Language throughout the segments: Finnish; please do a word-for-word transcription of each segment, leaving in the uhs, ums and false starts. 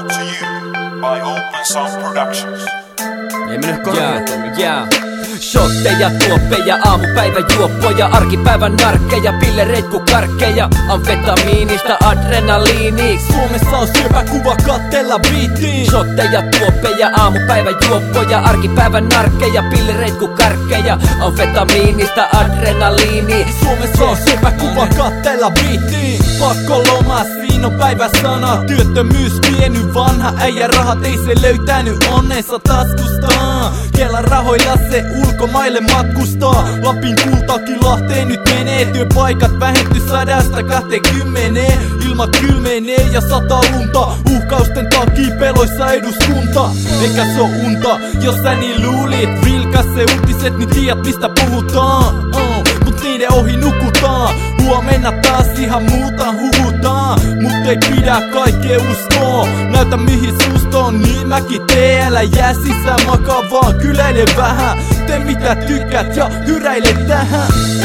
to you by Open Sound Productions. Ei mennyt korjaa, yeah. Shotteja, tuoppeja, aamupäivän juoppoja, arkipäivän narkkeja, pillereit ku karkkeja, amfetamiinista adrenaliini. Suomessa on syöpä kuva kattella biittiin. Shotteja, tuoppeja, aamupäivän juoppoja, arkipäivän narkkeja, pillereit ku karkkeja, amfetamiinista adrenaliini. Suomessa on syöpä kuva kattella biittiin. Pakkoloma, siinä on päiväsana. Työttömyys vienyt vanha äijä, rahat ei se löytänyt onnensa taskustaan. Kela rahoilla se ulkomaille matkustaa. Lapin kultakin Lahteen nyt menee. Työpaikat vähenty sadasta kahteenkymmeneen. Ilmat kylmenee ja sataa lunta. Uhkausten takia peloissa eduskunta. Eikä se oo unta, jos sä niin luulit. Vilkas se uutiset, niin tiedät mistä puhutaan. uh, Mut niiden ohi nukutaan. Huomenna taas ihan muuta huhutaan. Mut ei pidä kaikkea uskoa. Näytä mihin sustoon, niin mäkin teen. Älä jää sisään, makaa vaan kyläile vähän. Tee mitä tykkäät ja hyräile tähän.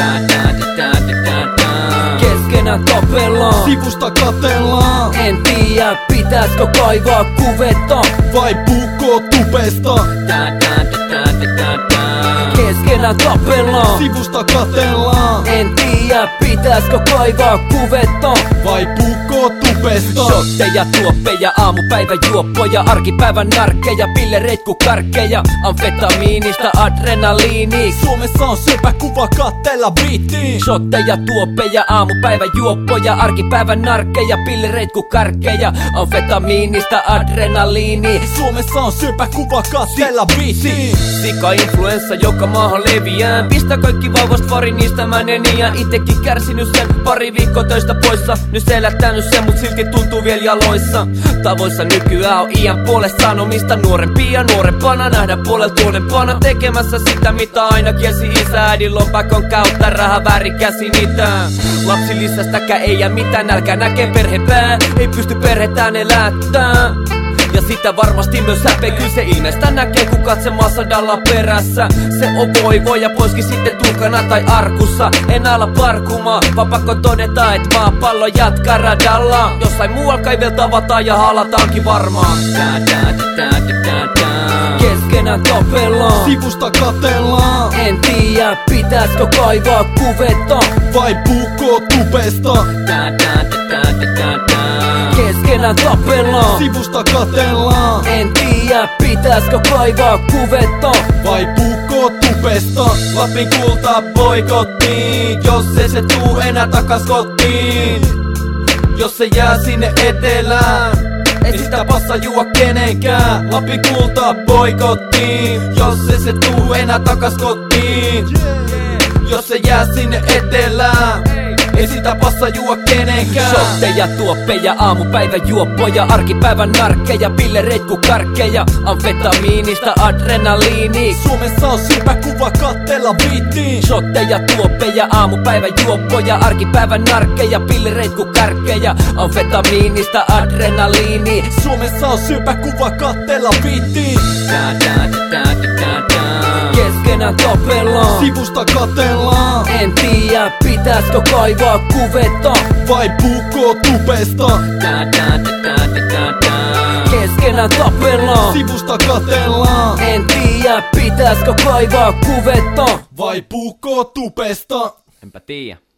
Keskenään tapellaan, sivusta katellaan. En tiedä pitäiskö kaivaa kuvetta vai puukoo tupesta. Keskenään tapellaan, sivusta katellaan. En tiedä pitäiskö kaivaa kuvetta vai puukoo tupesta. Shotteja, tuoppeja, aamupäivän juoppoja, arkipäivän narkkeja, pillereit ku karkkeja, amfetamiinista adrenaliini. Suomessa on syöpä kuva kattella biittiin. Shotteja, tuoppeja, aamupäivän juoppoja, arkipäivän narkkeja, pillereit ku karkkeja, amfetamiinista adrenaliini. Suomessa on syöpä kuva kattella biittiin. Sika influenssa joka maahan leviää. Pistä kaikki vauvasta varin, niistä mä neniään. Itekin kärsinyt sen, pari viikkoa töistä poissa. Nyt selättänyt sen, mut silti tuntuu vielä jaloissa. Tavoissa nykyään on iän puolesta sanomista. Nuorempia nuorempana, nähdä puolelta tuonempana. Tekemässä sitä mitä aina kielsi isä. Äidin lompakon kautta raha väärinkäsi mitään. Lapsilisästäkään ei jää mitään, nälkä näkee perhepää. Ei pysty perhetään elättää. Ja sitä varmasti myös häpeä, kyllä se ilmeistä näkee kun katsemassa dalla perässä. Se on voi voi ja poiskin sitten tukana tai arkussa. En ala parkumaan, vaan pakko todeta et maapallo jatkaa radalla. Jossain muualla kaivelta tavataan ja halataankin varmaan. Keskenään tapellaan, sivusta katellaan. En tiedä pitäiskö kaivaa kuvetta vai puukoo tupesta. Keskenään tapellaan, sivusta katellaan. En tiedä pitäiskö kaivaa kuvetta vai puukoo tupesta. Lapin kultaa boikottiin, jos ei se tuu enää takas kotiin. Jos se jää sinne etelään, ei sitä passa juo kenenkään. Lapin kultaa boikottiin, jos ei se tuu enää takas kotiin. Jos se jää sinne etelään, ei sitä passa juo kenenkään. Shotteja, tuoppeja, aamupäivän juoppoja, arkipäivän narkkeja, pillereit ku karkkeja, amfetamiinista adrenaliini. Suomessa on syöpä kuva kattella biittiin. Shotteja, tuoppeja, aamupäivän juoppoja, arkipäivän narkkeja, pillereit ku karkkeja, amfetamiinista adrenaliini. Suomessa on syöpä kuva kattella biittiin. Keskenään tapellaan, sivusta katellaan. En tiedä pitäiskö kaivaa kuvetta vai puukoo tupesta. Keskenään tapellaan, sivusta katellaan. En tiedä pitäiskö kaivaa kuvetta vai puukoo tupesta. Enpä tiedä.